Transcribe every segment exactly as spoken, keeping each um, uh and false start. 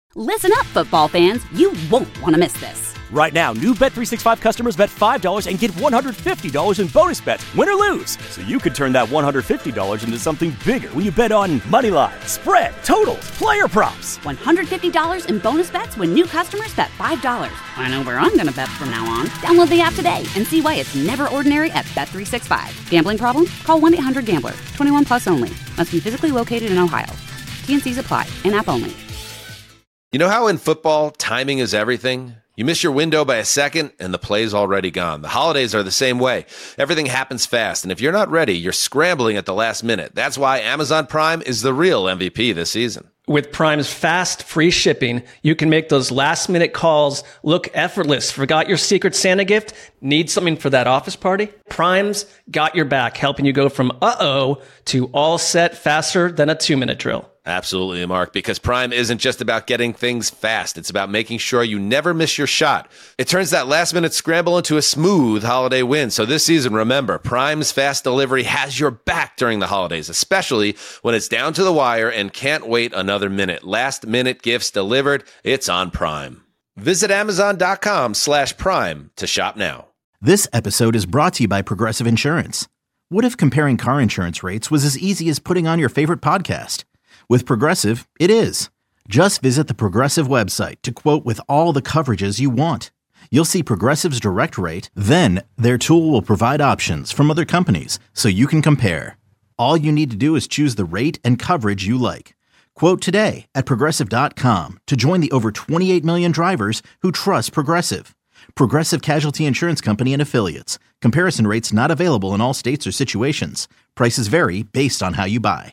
Listen up, football fans. You won't want to miss this. Right now, new Bet three sixty-five customers bet five dollars and get one hundred fifty dollars in bonus bets, win or lose. So you could turn that one hundred fifty dollars into something bigger when you bet on money line, spread, totals, player props. one hundred fifty dollars in bonus bets when new customers bet five dollars. I know where I'm going to bet from now on. Download the app today and see why it's never ordinary at Bet three sixty-five. Gambling problem? Call one eight hundred gambler. twenty-one plus only. Must be physically located in Ohio. T N Cs apply. In-app only. You know how in football, timing is everything? You miss your window by a second, and the play's already gone. The holidays are the same way. Everything happens fast, and if you're not ready, you're scrambling at the last minute. That's why Amazon Prime is the real M V P this season. With Prime's fast, free shipping, you can make those last-minute calls look effortless. Forgot your Secret Santa gift? Need something for that office party? Prime's got your back, helping you go from uh-oh to all set faster than a two-minute drill. Absolutely, Mark, because Prime isn't just about getting things fast. It's about making sure you never miss your shot. It turns that last-minute scramble into a smooth holiday win. So this season, remember, Prime's fast delivery has your back during the holidays, especially when it's down to the wire and can't wait another minute. Last-minute gifts delivered, it's on Prime. Visit Amazon.com slash Prime to shop now. This episode is brought to you by Progressive Insurance. What if comparing car insurance rates was as easy as putting on your favorite podcast? With Progressive, it is. Just visit the Progressive website to quote with all the coverages you want. You'll see Progressive's direct rate, then their tool will provide options from other companies so you can compare. All you need to do is choose the rate and coverage you like. Quote today at Progressive dot com to join the over twenty-eight million drivers who trust Progressive. Progressive Casualty Insurance Company and Affiliates. Comparison rates not available in all states or situations. Prices vary based on how you buy.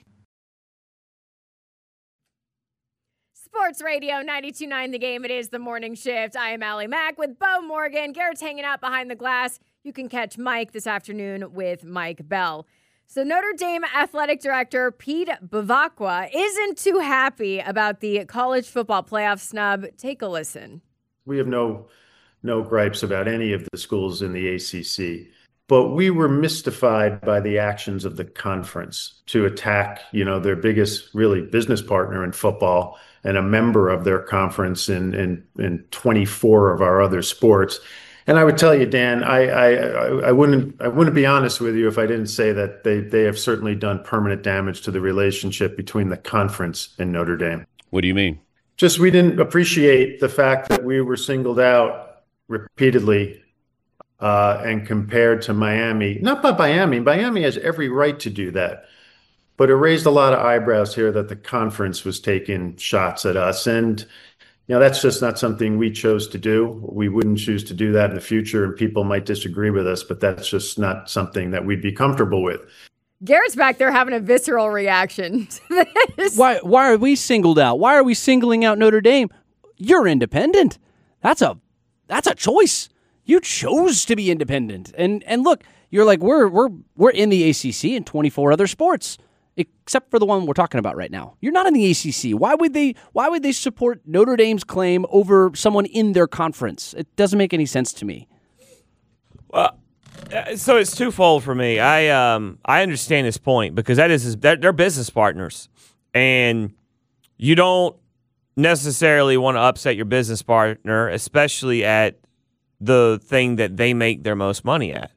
Sports Radio ninety-two point nine The Game. It is the morning shift. I am Allie Mack with Bo Morgan. Garrett's hanging out behind the glass. You can catch Mike this afternoon with Mike Bell. So Notre Dame Athletic Director Pete Bevacqua isn't too happy about the college football playoff snub. Take a listen. We have no no gripes about any of the schools in the A C C. But we were mystified by the actions of the conference to attack, you know, their biggest really business partner in football and a member of their conference in in, in twenty-four of our other sports. And I would tell you, Dan, I, I I wouldn't I wouldn't be honest with you if I didn't say that they they have certainly done permanent damage to the relationship between the conference and Notre Dame. What do you mean? Just we didn't appreciate the fact that we were singled out repeatedly uh, and compared to Miami. Not by Miami. Miami has every right to do that. But it raised a lot of eyebrows here that the conference was taking shots at us. And, you know, that's just not something we chose to do. We wouldn't choose to do that in the future, and people might disagree with us, but that's just not something that we'd be comfortable with. Garrett's back there having a visceral reaction to this. Why, why are we singled out? Why are we singling out Notre Dame? You're independent. That's a that's a choice. You chose to be independent. And and look, you're like, we're we're we're in the A C C and twenty-four other sports, except for the one we're talking about right now. You're not in the A C C. Why would they why would they support Notre Dame's claim over someone in their conference? It doesn't make any sense to me. Well, so it's twofold for me. I um I understand his point because that is his, they're, they're business partners, and you don't necessarily want to upset your business partner, especially at the thing that they make their most money at.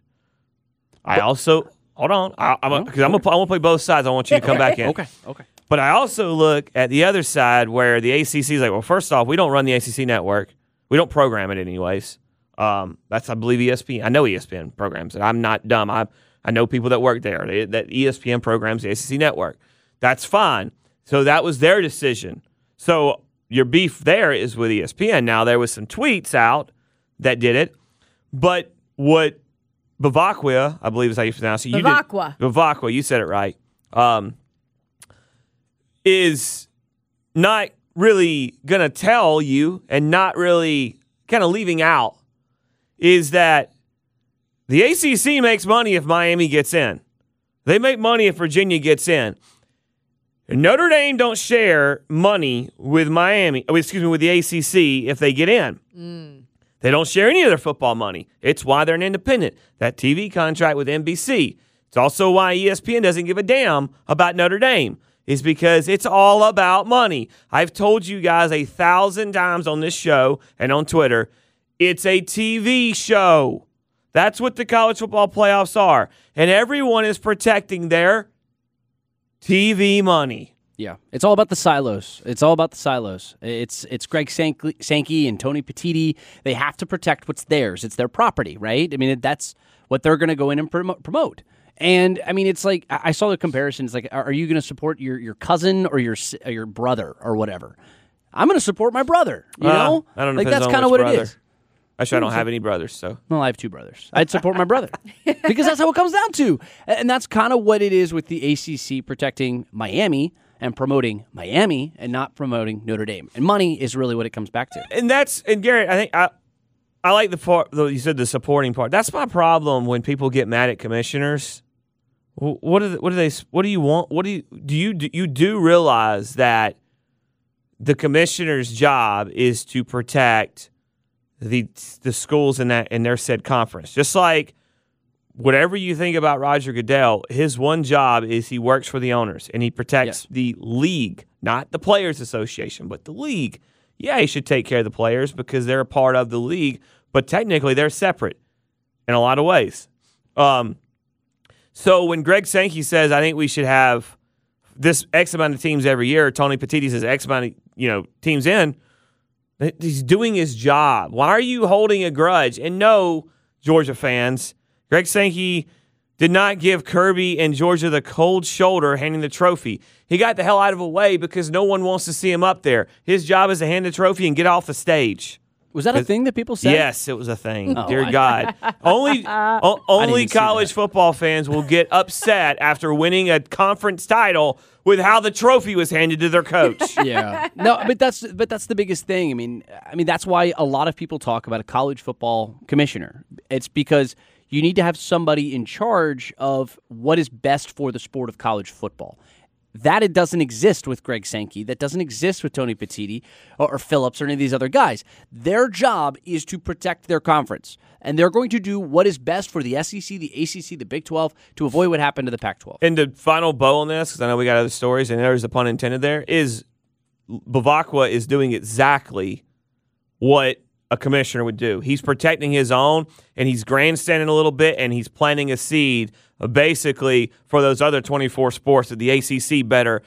I also hold on, I, I'm because I'm gonna I'm gonna play both sides. I want you to come back in. Okay, okay. But I also look at the other side where the A C C is like, well, first off, we don't run the A C C network. We don't program it anyways. Um, that's, I believe, E S P N. I know E S P N programs it. I'm not dumb. I I know people that work there. They, that E S P N programs the A C C network. That's fine. So that was their decision. So your beef there is with E S P N. Now, there was some tweets out that did it. But what Bevacqua, I believe is how you pronounce it. Bevacqua. Bevacqua, you said it right. Um, is not really going to tell you and not really kind of leaving out is that the A C C makes money if Miami gets in. They make money if Virginia gets in. And Notre Dame don't share money with Miami, oh, excuse me, with the A C C if they get in. Mm. They don't share any of their football money. It's why they're an independent. That T V contract with N B C. It's also why E S P N doesn't give a damn about Notre Dame. is because it's all about money. I've told you guys a thousand times on this show and on Twitter, it's a T V show. That's what the college football playoffs are. And everyone is protecting their T V money. Yeah, it's all about the silos. It's all about the silos. It's it's Greg Sankey and Tony Petitti. They have to protect what's theirs. It's their property, right? I mean, that's what they're going to go in and promote. And, I mean, it's like, I saw the comparisons, like, are you going to support your, your cousin or your or your brother or whatever? I'm going to support my brother, you uh, know? I don't know. Like, that's kind of what brother. it is. Actually, I don't have any brothers, so. Well, I have two brothers. I'd support my brother because that's how it comes down to. And that's kind of what it is with the A C C protecting Miami and promoting Miami and not promoting Notre Dame. And money is really what it comes back to. And that's, and Garrett, I think, I I like the part, you said the supporting part. That's my problem when people get mad at commissioners. What do, what do they, what do you want? What do you, do you, do you do realize that the commissioner's job is to protect the the schools in that in their said conference? Just like whatever you think about Roger Goodell, his one job is he works for the owners and he protects yes. the league, not the Players Association, but the league. Yeah, he should take care of the players because they're a part of the league, but technically they're separate in a lot of ways. Um, so when Greg Sankey says, I think we should have this X amount of teams every year, Tony Petitti says X amount of you know teams in, he's doing his job. Why are you holding a grudge? And no, Georgia fans, Greg Sankey did not give Kirby and Georgia the cold shoulder handing the trophy. He got the hell out of the way because no one wants to see him up there. His job is to hand the trophy and get off the stage. Was that a thing that people said? Yes, it was a thing. Oh, Dear I, God. Only o- only college that. football fans will get upset after winning a conference title with how the trophy was handed to their coach. Yeah. No, but that's but that's the biggest thing. I mean, I mean that's why a lot of people talk about a college football commissioner. It's because you need to have somebody in charge of what is best for the sport of college football. That it doesn't exist with Greg Sankey. That doesn't exist with Tony Petitti or, or Phillips or any of these other guys. Their job is to protect their conference, and they're going to do what is best for the S E C, the A C C, the Big twelve to avoid what happened to the Pac twelve. And the final bow on this, because I know we got other stories, and there's a pun intended there, is Bavacqua is doing exactly what a commissioner would do. He's protecting his own, and he's grandstanding a little bit, and he's planting a seed uh, basically for those other twenty-four sports that the A C C better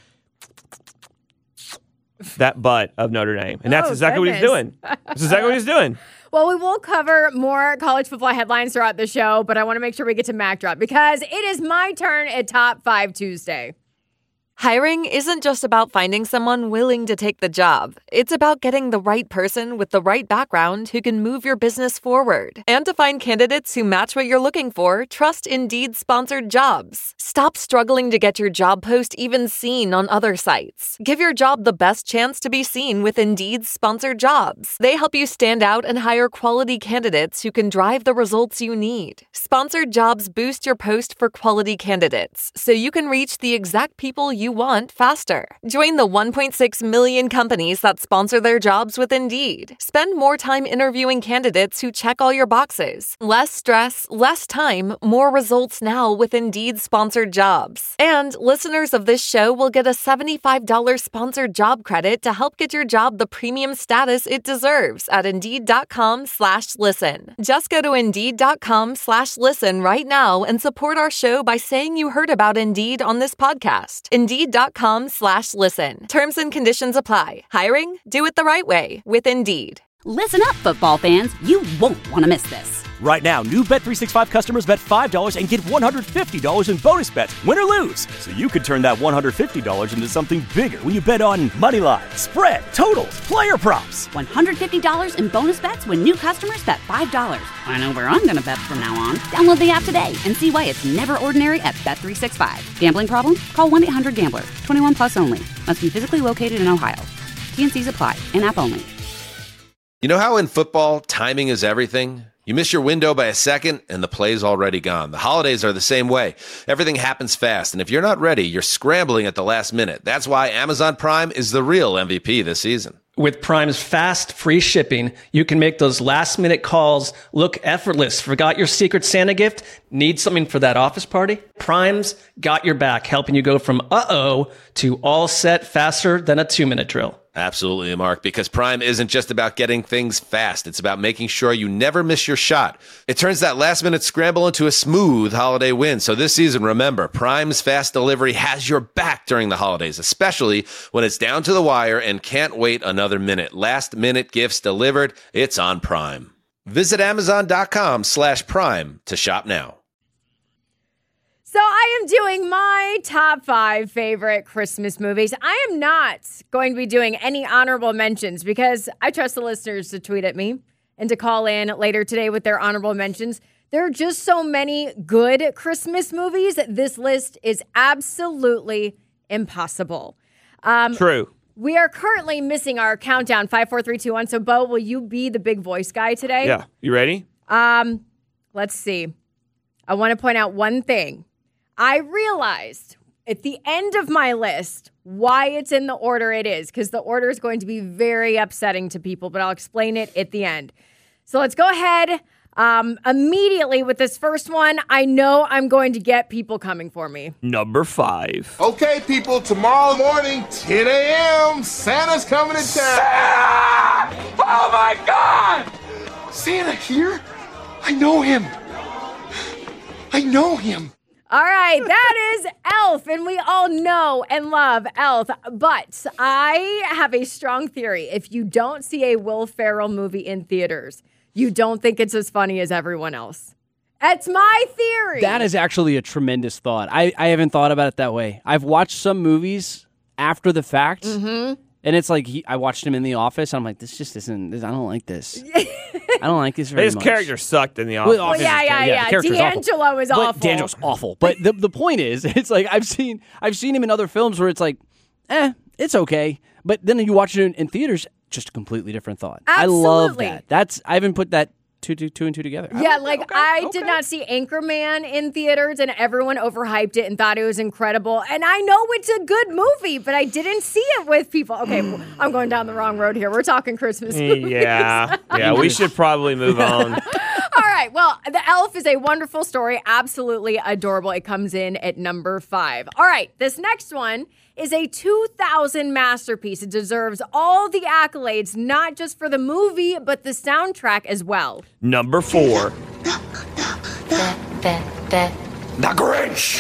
that butt of Notre Dame. And that's oh, exactly goodness. what he's doing. That's exactly what he's doing. Well, we will cover more college football headlines throughout the show, but I want to make sure we get to Mac Drop because it is my turn at Top five Tuesday. Hiring isn't just about finding someone willing to take the job. It's about getting the right person with the right background who can move your business forward. And to find candidates who match what you're looking for, trust Indeed-sponsored jobs. Stop struggling to get your job post even seen on other sites. Give your job the best chance to be seen with Indeed-sponsored jobs. They help you stand out and hire quality candidates who can drive the results you need. Sponsored jobs boost your post for quality candidates, so you can reach the exact people you want faster. Join the one point six million companies that sponsor their jobs with Indeed. Spend more time interviewing candidates who check all your boxes. Less stress, less time, more results now with Indeed sponsored jobs. And listeners of this show will get a seventy-five dollars sponsored job credit to help get your job the premium status it deserves at Indeed.com slash listen. Just go to Indeed.com slash listen right now and support our show by saying you heard about Indeed on this podcast. Indeed.com slash listen. Terms and conditions apply. Hiring? Do it the right way with Indeed. Listen up, football fans. You won't want to miss this. Right now, new Bet three sixty-five customers bet five dollars and get one hundred fifty dollars in bonus bets, win or lose. So you could turn that one hundred fifty dollars into something bigger when you bet on money line, spread, totals, player props. one hundred fifty dollars in bonus bets when new customers bet five dollars. I know where I'm going to bet from now on. Download the app today and see why it's never ordinary at Bet three sixty-five. Gambling problem? Call one eight hundred gambler. twenty-one plus only. Must be physically located in Ohio. T and C's apply. In-app only. You know how in football, timing is everything? You miss your window by a second, and the play's already gone. The holidays are the same way. Everything happens fast, and if you're not ready, you're scrambling at the last minute. That's why Amazon Prime is the real M V P this season. With Prime's fast, free shipping, you can make those last-minute calls look effortless. Forgot your Secret Santa gift? Need something for that office party? Prime's got your back, helping you go from uh-oh to all set faster than a two-minute drill. Absolutely, Mark, because Prime isn't just about getting things fast. It's about making sure you never miss your shot. It turns that last-minute scramble into a smooth holiday win. So this season, remember, Prime's fast delivery has your back during the holidays, especially when it's down to the wire and can't wait another minute. Last-minute gifts delivered. It's on Prime. Visit Amazon.com slash Prime to shop now. So I am doing my top five favorite Christmas movies. I am not going to be doing any honorable mentions because I trust the listeners to tweet at me and to call in later today with their honorable mentions. There are just so many good Christmas movies. This list is absolutely impossible. Um, True. We are currently missing our countdown, five, four, three, two, one. So, Bo, will you be the big voice guy today? Yeah. You ready? Um, let's see. I want to point out one thing. I realized at the end of my list why it's in the order it is, because the order is going to be very upsetting to people, but I'll explain it at the end. So let's go ahead um, immediately with this first one. I know I'm going to get people coming for me. Number five. Okay, people, tomorrow morning, ten a.m., Santa's coming to town. Santa! Oh, my God! Santa here? I know him. I know him. All right, that is Elf, and we all know and love Elf. But I have a strong theory. If you don't see a Will Ferrell movie in theaters, you don't think it's as funny as everyone else. That's my theory. That is actually a tremendous thought. I, I haven't thought about it that way. I've watched some movies after the fact, mm-hmm. and it's like he, I watched him in The Office, and I'm like, this just isn't, this, I don't like this. I don't like this very His much. character sucked in The Office. Well, yeah, yeah, yeah. yeah. D'Angelo is awful. D'Angelo's awful. But the the point is, it's like I've seen I've seen him in other films where it's like, eh, it's okay. But then you watch it in, in theaters, just a completely different thought. Absolutely. I love that. That's I haven't put that two, two, two and two together. Yeah, like okay, I okay. did not see Anchorman in theaters, and everyone overhyped it and thought it was incredible. And I know it's a good movie, but I didn't see it with people. Okay, I'm going down the wrong road here. We're talking Christmas movies. Yeah, yeah, we should probably move on. All right, well, The Elf is a wonderful story, absolutely adorable. It comes in at number five. All right, this next one is a two thousand masterpiece. It deserves all the accolades, not just for the movie, but the soundtrack as well. Number four. The Grinch.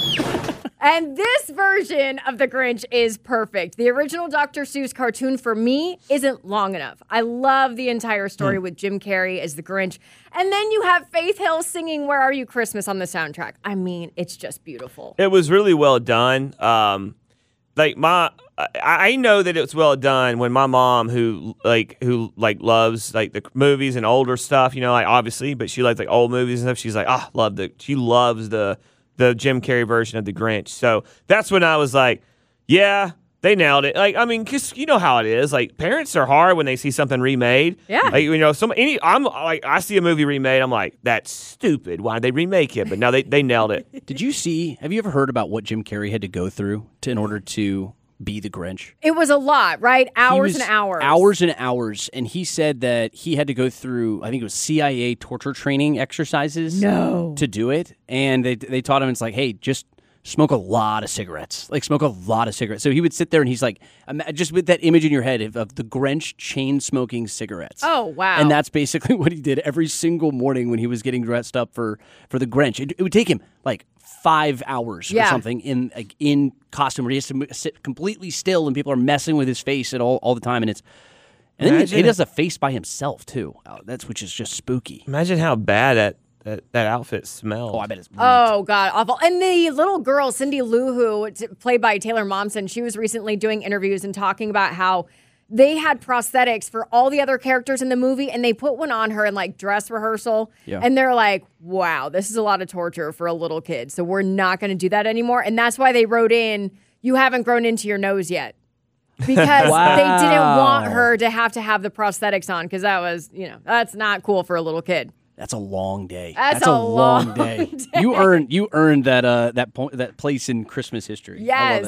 And this version of The Grinch is perfect. The original Doctor Seuss cartoon, for me, isn't long enough. I love the entire story mm. with Jim Carrey as the Grinch. And then you have Faith Hill singing Where Are You Christmas on the soundtrack. I mean, it's just beautiful. It was really well done. Um, like my, I, I know that it's well done when my mom, who like who like loves like the movies and older stuff, you know, like obviously, but she likes like old movies and stuff. She's like, ah, oh, love the. She loves the the Jim Carrey version of the Grinch. So that's when I was like, yeah, they nailed it. Like, I mean, cause you know how it is. Like, parents are hard when they see something remade. Yeah. Like, you know, some any I'm like, I see a movie remade, I'm like, that's stupid. Why did they remake it? But no, they they nailed it. Did you see? Have you ever heard about what Jim Carrey had to go through to in order to be the Grinch? It was a lot, right? Hours and hours. Hours and hours. And he said that he had to go through, I think it was C I A torture training exercises no. to do it. And they they taught him, it's like, hey, just smoke a lot of cigarettes. Like, smoke a lot of cigarettes. So he would sit there and he's like, just with that image in your head of, of the Grinch chain-smoking cigarettes. Oh, wow. And that's basically what he did every single morning when he was getting dressed up for, for the Grinch. It, it would take him, like, five hours yeah. or something in like, in costume where he has to sit completely still and people are messing with his face at all, all the time. And it's and then he, he does a face by himself, too. Oh, that's which is just spooky. Imagine how bad that That, that outfit smells. Oh, I bet it's neat. Oh, God, awful. And the little girl, Cindy Lou Who, t- played by Taylor Momsen, she was recently doing interviews and talking about how they had prosthetics for all the other characters in the movie, and they put one on her in, like, dress rehearsal. Yeah. And they're like, wow, this is a lot of torture for a little kid, so we're not going to do that anymore. And that's why they wrote in, you haven't grown into your nose yet. Because wow. they didn't want her to have to have the prosthetics on, because that was, you know, that's not cool for a little kid. That's a long day. That's, That's a, a long, long day. day. You earned you earned that uh that point that place in Christmas history. Yes. I love it.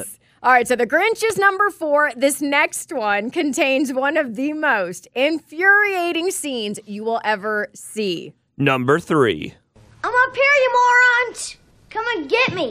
All right, so The Grinch is number four. This next one contains one of the most infuriating scenes you will ever see. Number three. I'm up here, you morons! Come and get me!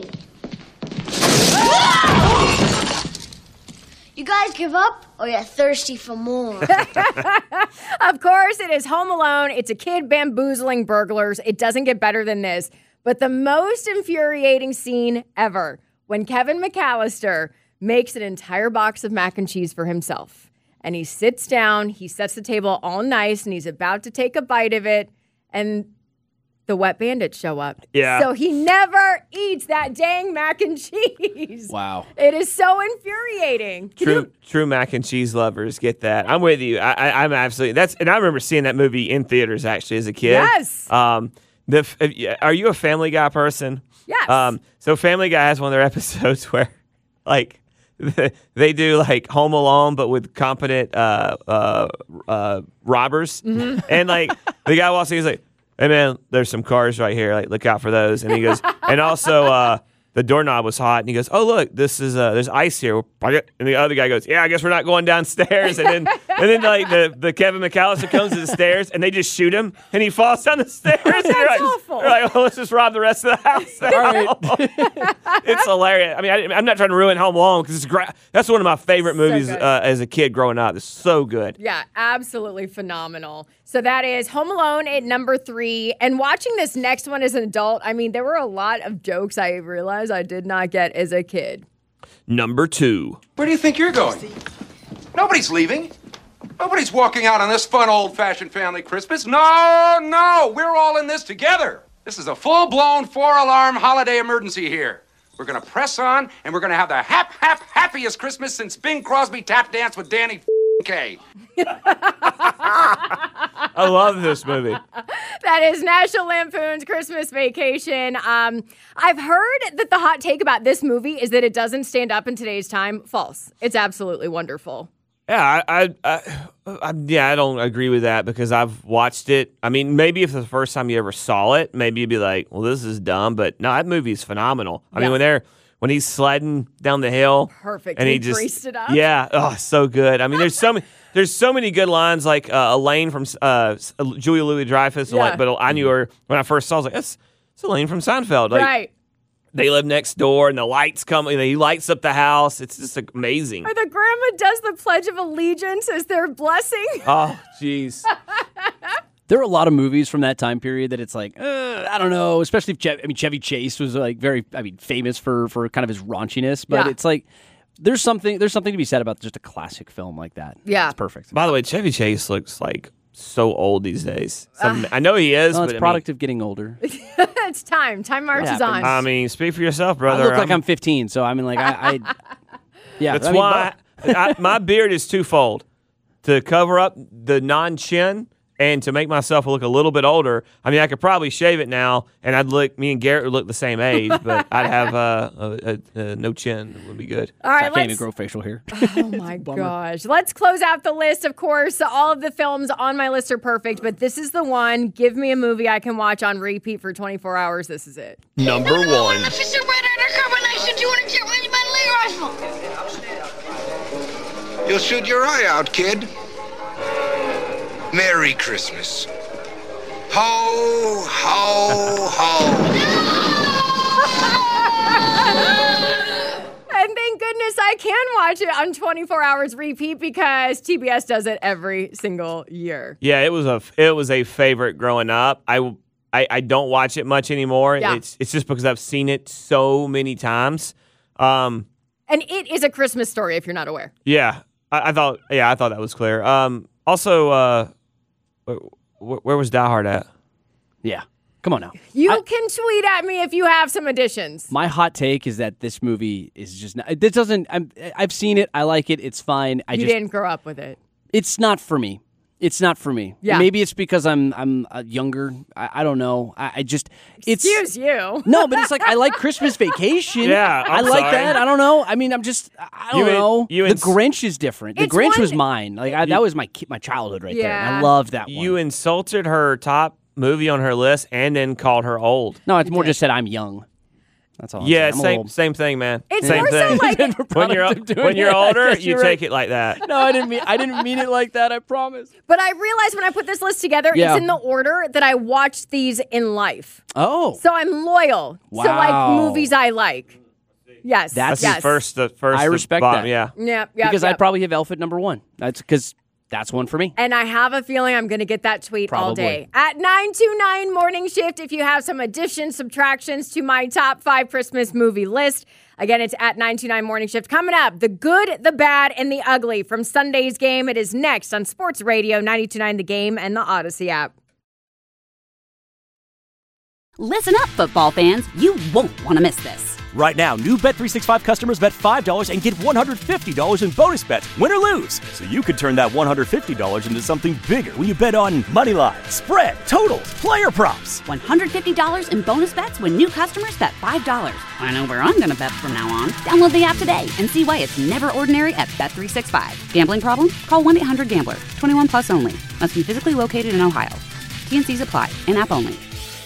You guys give up, or you're thirsty for more? Of course, it is Home Alone. It's a kid bamboozling burglars. It doesn't get better than this. But the most infuriating scene ever, when Kevin McAllister makes an entire box of mac and cheese for himself. And he sits down, he sets the table all nice, and he's about to take a bite of it, and the wet bandits show up. Yeah. So he never eats that dang mac and cheese. Wow. It is so infuriating. Can True, you- true mac and cheese lovers get that. I'm with you. I, I, I'm absolutely that's, and I remember seeing that movie in theaters actually as a kid. Yes. Um, the are you a Family Guy person? Yes. Um, so Family Guy has one of their episodes where, like, they do like Home Alone, but with competent uh, uh, uh, robbers, Mm-hmm. and like the guy walks in, he's like, "Hey man, there's some cars right here. Like, look out for those." And he goes, and also uh, the doorknob was hot, and he goes, "Oh look, this is uh, there's ice here." And the other guy goes, "Yeah, I guess we're not going downstairs." And then and then like the, the Kevin McAllister comes to the stairs, and they just shoot him, and he falls down the stairs. That's like, awful. They're like, "Well, let's just rob the rest of the house." All right. It's hilarious. I mean, I, I'm not trying to ruin Home Alone because it's great. That's one of my favorite So movies good. uh, as a kid growing up. It's so good. Yeah, absolutely phenomenal. So that is Home Alone at number three. And watching this next one as an adult, I mean, there were a lot of jokes I realized I did not get as a kid. Number two. Where do you think you're going? Nobody's leaving. Nobody's walking out on this fun old-fashioned family Christmas. No, no, we're all in this together. This is a full-blown four-alarm holiday emergency here. We're gonna press on, and we're gonna have the hap, hap, happiest Christmas since Bing Crosby tap danced with Danny Kaye. I love this movie. That is National Lampoon's Christmas Vacation. Um, I've heard that the hot take about this movie is that it doesn't stand up in today's time. False. It's absolutely wonderful. Yeah, I, I, I, I, yeah, I don't agree with that because I've watched it. I mean, maybe if it's the first time you ever saw it, maybe you'd be like, "Well, this is dumb," but no, that movie is phenomenal. I Yeah. mean, when they're when he's sliding down the hill, Perfect. and He he just greased it up. yeah, oh, so good. I mean, there's so many, there's so many good lines like uh, Elaine from uh, Julia Louis-Dreyfus, Yeah. like, but I knew her when I first saw. I was like, "That's, that's Elaine from Seinfeld." Like, Right. they live next door, and the lights come. You know, he lights up the house. It's just amazing. Or the grandma does the Pledge of Allegiance as their blessing. Oh, jeez. There are a lot of movies from that time period that it's like, uh, I don't know, especially if Chev- I mean, Chevy Chase was like very, I mean, famous for, for kind of his raunchiness, but Yeah. it's like, there's something, there's something to be said about just a classic film like that. Yeah. It's perfect. By the way, Chevy Chase looks like so old these days. Some, I know he is, Well, but it's I product of getting older. It's time. Time marches happens. on. mean, I mean, speak for yourself, I brother. look like I'm fifteen, so I mean, like, I, I yeah. That's I mean, why I, my beard is twofold: to cover up the non-chin and to make myself look a little bit older. I mean, I could probably shave it now, and I'd look. Me and Garrett would look the same age, but I'd have uh, a, a, a no chin. It would be good. All I right, can't even let's. grow facial hair. Oh my gosh. Let's close out the list. Of course, all of the films on my list are perfect, but this is the one. Give me a movie I can watch on repeat for twenty-four hours. This is it. Number one. Officer Red Undercover Nation, two hundred jet range battle rifle. You'll shoot your eye out, kid. Merry Christmas. Ho, ho, ho. And thank goodness I can watch it on twenty-four hours repeat because T B S does it every single year. Yeah, it was a it was a favorite growing up. I, I, I don't watch it much anymore. Yeah. It's it's just because I've seen it so many times. Um, And it is a Christmas story if you're not aware. yeah, I, I thought yeah I thought that was clear. Um, also, uh, where, where was Die Hard at? Yeah. Come on now. You I- can tweet at me if you have some additions. My hot take is that this movie is just not. It doesn't. I'm, I've seen it. I like it. It's fine. I you just. didn't grow up with it. It's not for me. It's not for me. Yeah. Maybe it's because I'm I'm uh, younger. I, I don't know. I, I just. It's Excuse you. no, but it's like I like Christmas Vacation. Yeah, I I'm like sorry. that. I don't know. I mean, I'm just. I don't You in- know. you the in- Grinch is different. The It's Grinch one- was mine. Like I, that was my ki- my childhood right there. And Yeah. I loved that one. You insulted her top movie on her list and then called her old. no, it's more just said I'm young. That's all. I'm Yeah, saying. I'm a same little- same thing, man. It's same more so thing. like when you're Product of doing when you're it. I older, guess you you're take right. it like that. No, I didn't mean I didn't mean it like that. I promise. But I realized when I put this list together, Yeah. it's in the order that I watched these in life. Oh, So I'm loyal to like Wow. movies I like. Yes. That's That's yes. his first. The first. I the respect bottom, that. Yeah. Yeah, yeah, because yeah. I'd probably have Elf at number one. That's because that's one for me. And I have a feeling I'm going to get that tweet all Probably. day. At nine two nine Morning Shift, if you have some additions, subtractions to my top five Christmas movie list. Again, it's at nine two nine Morning Shift. Coming up, the good, the bad, and the ugly from Sunday's game. It is next on Sports Radio ninety-two point nine The Game and the Odyssey app. Listen up, football fans. You won't want to miss this. Right now, new Bet three sixty-five customers bet five dollars and get one hundred fifty dollars in bonus bets, win or lose. So you could turn that one hundred fifty dollars into something bigger when you bet on money line, spread, totals, player props. one hundred fifty dollars in bonus bets when new customers bet five dollars. I know where I'm going to bet from now on. Download the app today and see why it's never ordinary at Bet three sixty-five. Gambling problem? Call one eight hundred gambler. twenty-one plus only. Must be physically located in Ohio. T N Cs apply. In-app only.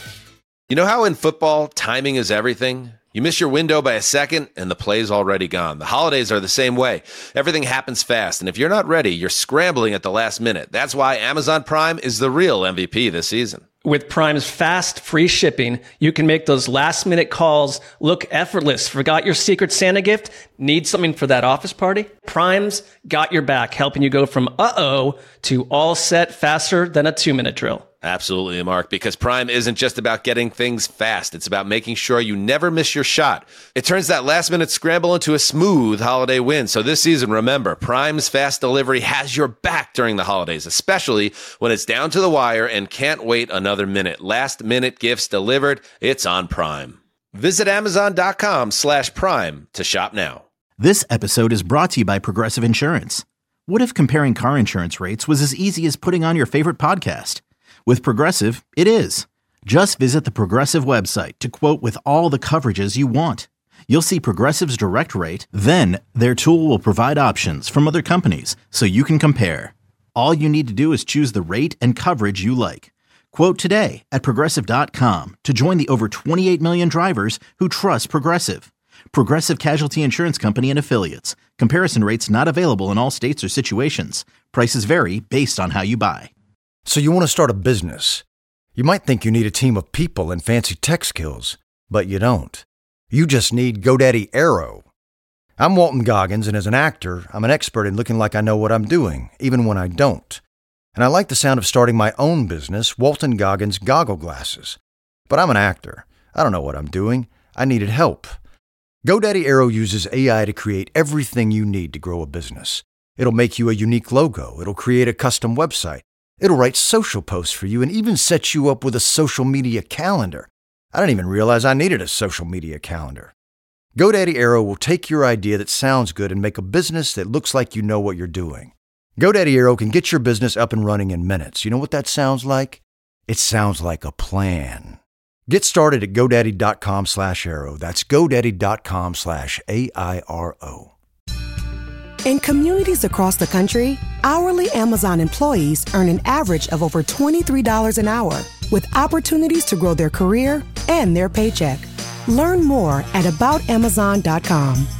You know how in football, timing is everything? You miss your window by a second, and the play's already gone. The holidays are the same way. Everything happens fast, and if you're not ready, you're scrambling at the last minute. That's why Amazon Prime is the real M V P this season. With Prime's fast, free shipping, you can make those last-minute calls look effortless. Forgot your Secret Santa gift? Need something for that office party? Prime's got your back, helping you go from uh-oh to all set faster than a two-minute drill. Absolutely, Mark, because Prime isn't just about getting things fast. It's about making sure you never miss your shot. It turns that last-minute scramble into a smooth holiday win. So this season, remember, Prime's fast delivery has your back during the holidays, especially when it's down to the wire and can't wait another minute. Last-minute gifts delivered. It's on Prime. Visit Amazon.com slash Prime to shop now. This episode is brought to you by Progressive Insurance. What if comparing car insurance rates was as easy as putting on your favorite podcast? With Progressive, it is. Just visit the Progressive website to quote with all the coverages you want. You'll see Progressive's direct rate, then their tool will provide options from other companies so you can compare. All you need to do is choose the rate and coverage you like. Quote today at Progressive dot com to join the over twenty-eight million drivers who trust Progressive. Progressive Casualty Insurance Company and Affiliates. Comparison rates not available in all states or situations. Prices vary based on how you buy. So you want to start a business. You might think you need a team of people and fancy tech skills, but you don't. You just need GoDaddy Aero. I'm Walton Goggins, and as an actor, I'm an expert in looking like I know what I'm doing, even when I don't. And I like the sound of starting my own business, Walton Goggins Goggle Glasses. But I'm an actor. I don't know what I'm doing. I needed help. GoDaddy Aero uses A I to create everything you need to grow a business. It'll make you a unique logo. It'll create a custom website. It'll write social posts for you and even set you up with a social media calendar. I didn't even realize I needed a social media calendar. GoDaddy Aero will take your idea that sounds good and make a business that looks like you know what you're doing. GoDaddy Aero can get your business up and running in minutes. You know what that sounds like? It sounds like a plan. Get started at GoDaddy.com slash Aero. That's GoDaddy.com slash A I R O. In communities across the country, hourly Amazon employees earn an average of over twenty-three dollars an hour, with opportunities to grow their career and their paycheck. Learn more at About Amazon dot com.